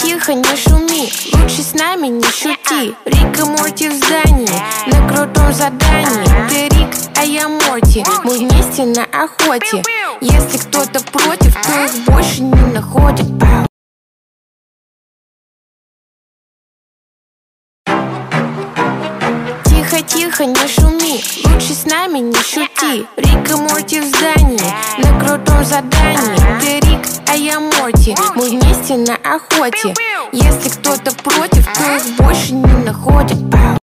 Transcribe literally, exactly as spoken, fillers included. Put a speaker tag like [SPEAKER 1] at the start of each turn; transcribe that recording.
[SPEAKER 1] тихо, не шуми, лучше с нами не шути. Рик и Морти в здании, на крутом задании. Ты Рик, а я Морти, мы вместе на охоте. Если кто-то против, то их больше не находит. Тихо, тихо, не шуми, лучше с нами не шути. Рик и Морти в здании, на крутом задании. Ты Рик, а я Морти, мы вместе на охоте. Если кто-то против, то их больше не находит.